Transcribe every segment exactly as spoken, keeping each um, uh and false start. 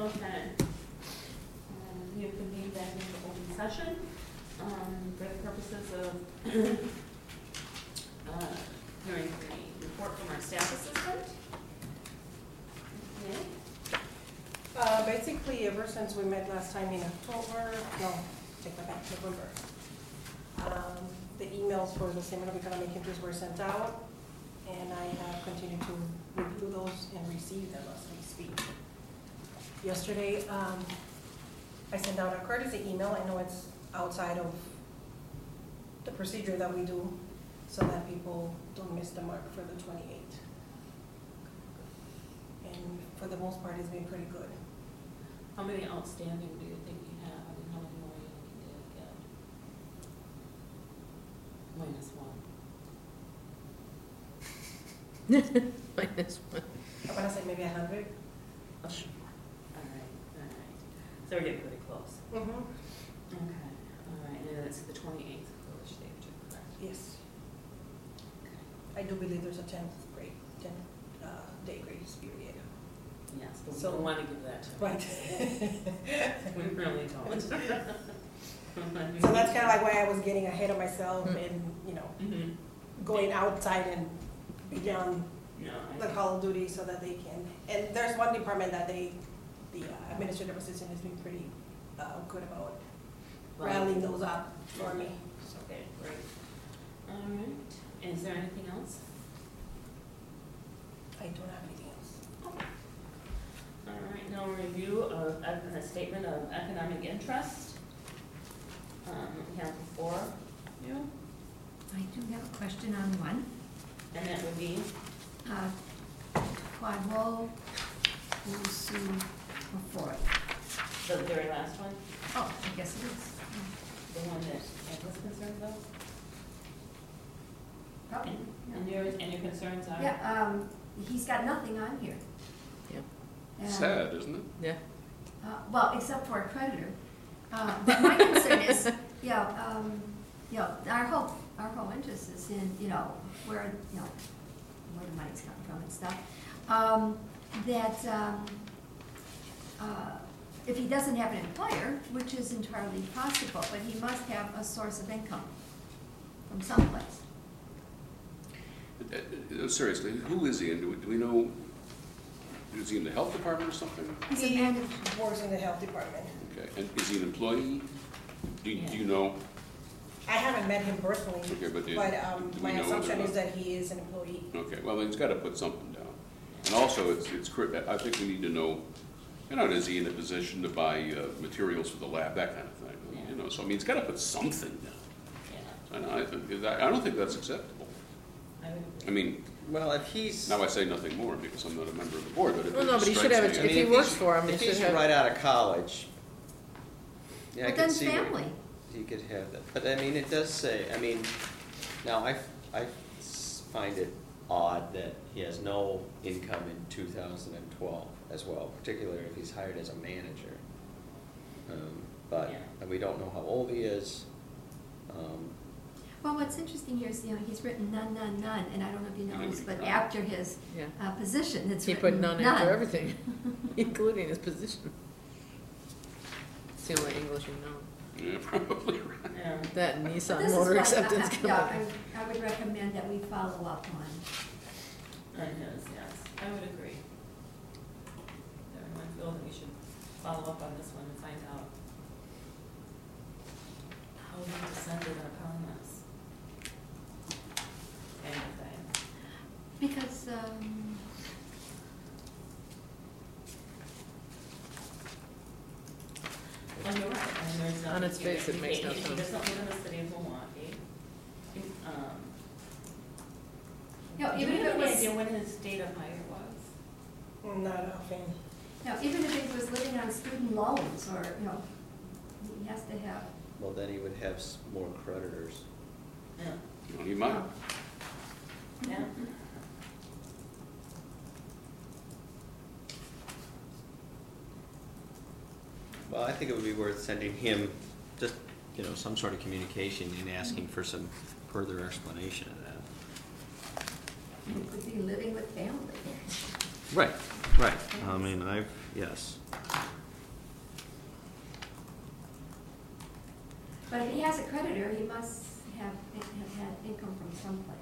Okay. Um, you convene back into open session um, for the purposes of uh, hearing the report from our staff assistant. Okay. Uh, basically, ever since we met last time in October, no, take that back, November, um, the emails for the Statement of Economic Interest were sent out, and I have continued to review those and receive them as we speak. Yesterday, um, I sent out a courtesy email. I know it's outside of the procedure that we do, so that people don't miss the mark for the twenty-eighth. And for the most part, it's been pretty good. How many outstanding do you think you have? I mean, how many more are you looking to get? Minus one. Minus one. I want to say maybe a hundred. Oh, sure. All right, all right. So we're getting pretty close. Mm-hmm. Okay, all right, and then it's the twenty-eighth village day, which is correct. Yes. Okay. I do believe there's a tenth grade, tenth uh, day grace period. Yes, but we So- don't want to give that to them. Right. We really don't. So that's kind of like why I was getting ahead of myself Mm. and, you know, Mm-hmm. going outside and beyond No, the I, Call of Duty so that they can, and there's one department that they, the uh, administrative assistant has been pretty uh, good about rallying those up for me. So, okay, great. All right, is there anything else? I don't have anything else. All right, now review of a, a statement of economic interest. Um, we have before you, I do have a question on one. and that would be, Uh, Quadwell, Usu, Ford. the very last one, Oh, I guess it is. the one that Ed was concerned about? Probably. And yours, and your concerns are? Yeah, um, he's got nothing on here. Yeah. And, Sad, isn't it? Yeah. Uh, well, except for a creditor. Uh, but my concern is, you know, um, you know, our whole, our whole interest is in, you know, where, you know, where the money's coming from and stuff. Um, that, um, uh, if he doesn't have an employer, which is entirely possible, but he must have a source of income from someplace. Uh, uh, Seriously, who is he, and do we, do we know, is he in the health department or something? He's a He manager. works in the health department. Okay, and is he an employee? Do, you- do you know? I haven't met him personally, Okay, but do- but um, do we my know whether or assumption not- is that he is an employee. Okay, well, then he's got to put something down. And also, it's, it's, cri- I think we need to know, you know, is he in a position to buy uh, materials for the lab, that kind of thing, you know? So, I mean, he's got to put something down. Yeah, And I, think- I don't think that's acceptable. I would I agree. mean, Well, if he's, now I say nothing more because I'm not a member of the board, but it Well, no, but he should strikes have me a- as- I mean, if he if works he's- for him, he if should he's have- right out of college, yeah, I But can then see where family. he could have that. But I mean, it does say, I mean, now I, I find it odd that he has no income in two thousand twelve as well, particularly if he's hired as a manager. Um, But, Yeah. and we don't know how old he is. Um, Well, what's interesting here is, you know, he's written none, none, none, and I don't know if you Yeah, noticed, but none. after his Yeah. uh, position, it's He written put none after everything, including his position. It's the only English you know. Yeah, probably right. Yeah. That and But Nissan this is Motor what I- Acceptance I- yeah, Company. I, I would recommend that we follow up on. On his, yes, I would agree. Everyone feels that we should follow up on this one and find out how we descended upon this kind of thing. Because, um, Well, you're right, and there's nothing. On its face, it if he- makes no If he sense. doesn't live in the city of Milwaukee, um. No, do even you if have it any was- idea when his date of hire was? Not offhand. no, even if he was living on student loans, or, you know, he has to have. Well, then he would have s- more creditors. Yeah. Well, he might. Yeah. Well, I think it would be worth sending him just, you know, some sort of communication and asking for some further explanation of that. He could be living with family. Right, right. I mean, I've, yes. But if he has a creditor, he must have, have had income from someplace.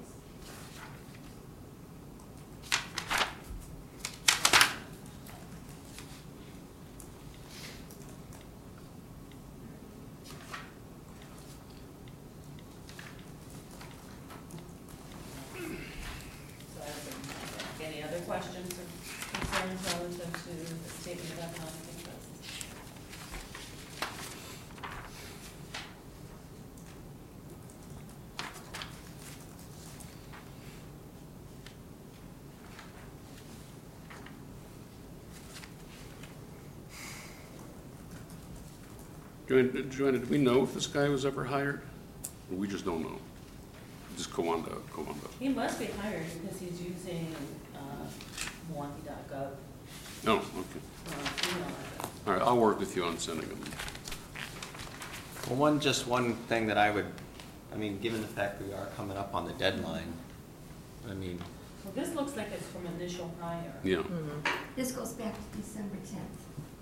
So that's it. Any other questions or concerns relative to the statement of economic interest? Joanna, Joanna, do we know if this guy was ever hired? Or we just don't know? Just Kowanda, Kowanda. He must be hired because he's using, uh, Milwaukee dot gov, No, okay. uh, email address. All right, I'll work with you on sending him. Well, one, just one thing that I would, I mean, given the fact we are coming up on the deadline, I mean, Well, this looks like it's from initial hire. Yeah. Mhm. This goes back to December tenth.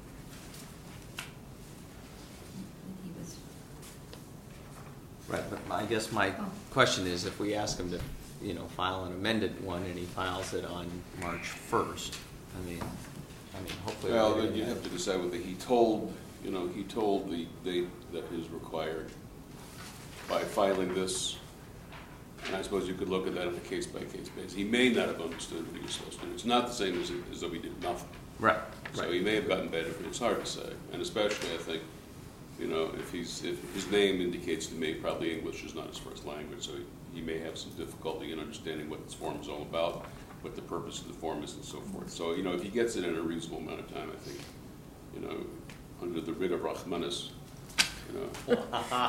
He was, right, but I guess my Oh. question is, if we ask him to, you know, file an amended one and he files it on March first, I mean, I mean, hopefully. Well, we're then gonna you have to decide whether he told, you know, he told the date that is required by filing this. And I suppose you could look at that on a case-by-case basis. He may not have understood what he was supposed to do. It's not the same as, as though he did nothing. Right, So right. he may have gotten better, but it's hard to say. And especially, I think, you know, if he's, if his name indicates to me probably English is not his first language, so he, he may have some difficulty in understanding what this form is all about, what the purpose of the form is and so forth. So, you know, if he gets it in a reasonable amount of time, I think, you know, under the writ of Rahmanis, you know,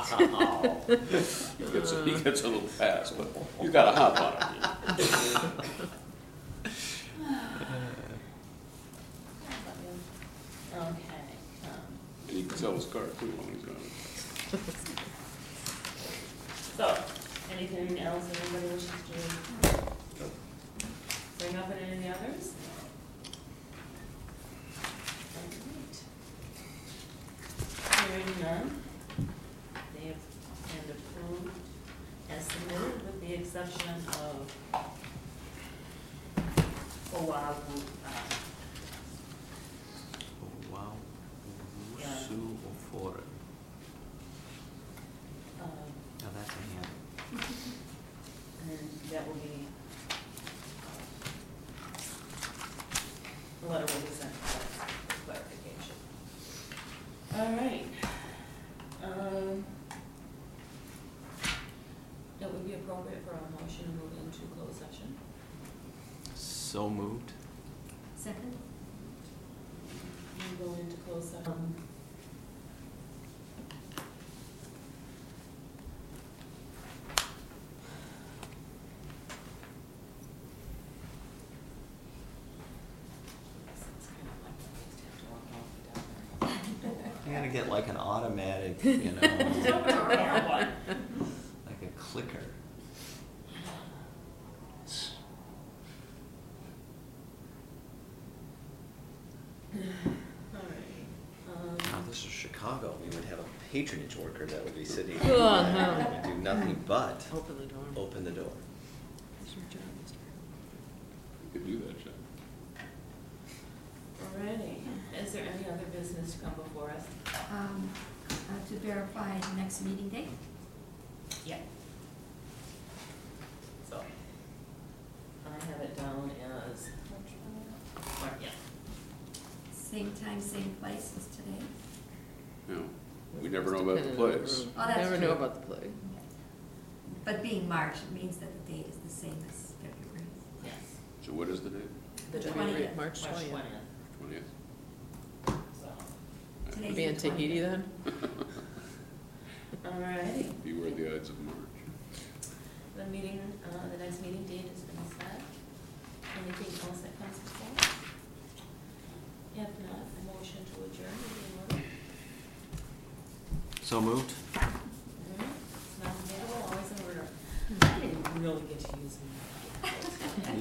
he gets, a- he gets a little pass, but you got a hop on it. Okay, um, And he can sell his car too while he's on it. so, anything else that anybody wishes to bring up in any others? Alright. Hearing none, they have been approved as submitted with the exception of Oahu, uh, Oh, wow. Yeah. Sue Ofore. um, Now that's a hand. and then that will be, the letter will be sent for clarification. All right. Um, it would be appropriate for a motion to move into closed session. So moved. second? We go into closed session. It's kind of like we just have to walk off down there. You gotta get like an automatic, you know, like a clicker. All right. Now, Um, this is Chicago. We would have a patronage worker that would be sitting Oh, here. no. Would do nothing but Open the door. open the door. It's your job, Mister You could do that, Jack. Alrighty, is there any other business to come before us? Um, uh, to verify next meeting date? Yeah. So, I have it down as, Mar- yeah, Same time, same place as today? You know, we never know about the place. Oh, that's Never know true. about the plague. But being March, it means that the date is the same as February. yes. So what is the date? The The February, twentieth. March March twentieth. twentieth, Twentieth? so, Today's Be in the Tahiti twentieth. then? alrighty. Beware the Ides of March. The meeting, uh, the next meeting date has been set. Anything else that comes before? If not, a motion to adjourn, would be in order. So moved. Mhm. It's not debatable, always in order. I didn't really get to use them.